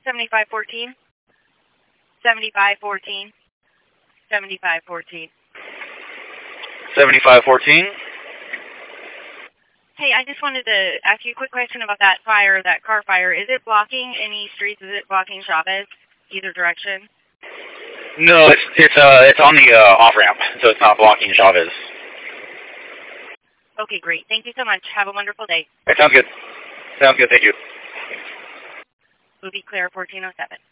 7514. 7514. 7514. 7514. Hey, I just wanted to ask you a quick question about that fire, that car fire. Is it blocking any streets? Is it blocking Chavez, either direction? No, it's on the off ramp, so it's not blocking Chavez. Okay, great. Thank you so much. Have a wonderful day. Sounds good. Sounds good. Thank you. Movie Clear 1407.